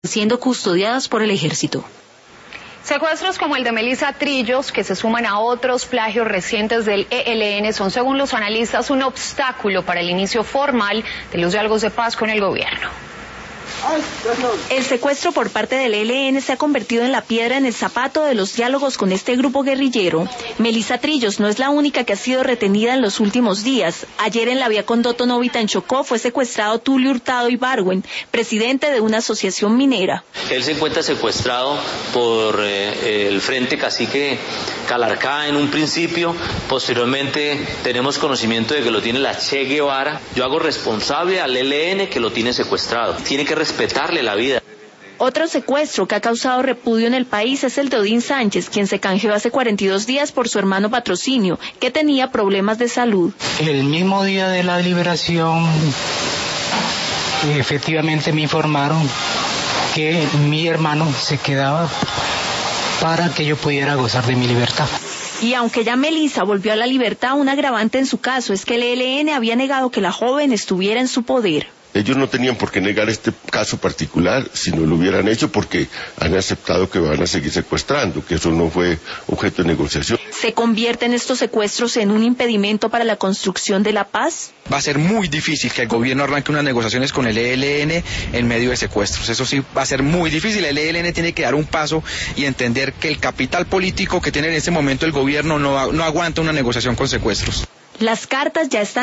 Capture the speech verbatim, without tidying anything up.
siendo custodiadas por el ejército. Secuestros como el de Melissa Trillos, que se suman a otros plagios recientes del E L N, son, según los analistas, un obstáculo para el inicio formal de los diálogos de paz con el gobierno. El secuestro por parte del E L N se ha convertido en la piedra en el zapato de los diálogos con este grupo guerrillero. Melissa Trillos no es la única que ha sido retenida en los últimos días. Ayer en la vía Condoto Novita en Chocó fue secuestrado Tulio Hurtado Ibargüen, presidente de una asociación minera. Él se encuentra secuestrado por eh, el Frente Cacique Calarcá en un principio. Posteriormente tenemos conocimiento de que lo tiene la Che Guevara. Yo hago responsable al E L N que lo tiene secuestrado. Tiene que respetarle la vida. Otro secuestro que ha causado repudio en el país es el de Odín Sánchez, quien se canjeó hace cuarenta y dos días por su hermano Patrocinio, que tenía problemas de salud. El mismo día de la liberación, efectivamente me informaron que mi hermano se quedaba para que yo pudiera gozar de mi libertad. Y aunque ya Melissa volvió a la libertad, un agravante en su caso es que el E L N había negado que la joven estuviera en su poder. Ellos no tenían por qué negar este caso particular si no lo hubieran hecho, porque han aceptado que van a seguir secuestrando, que eso no fue objeto de negociación. ¿Se convierten estos secuestros en un impedimento para la construcción de la paz? Va a ser muy difícil que el gobierno arranque unas negociaciones con el E L N en medio de secuestros. Eso sí va a ser muy difícil. El E L N tiene que dar un paso y entender que el capital político que tiene en este momento el gobierno no, no aguanta una negociación con secuestros. Las cartas ya están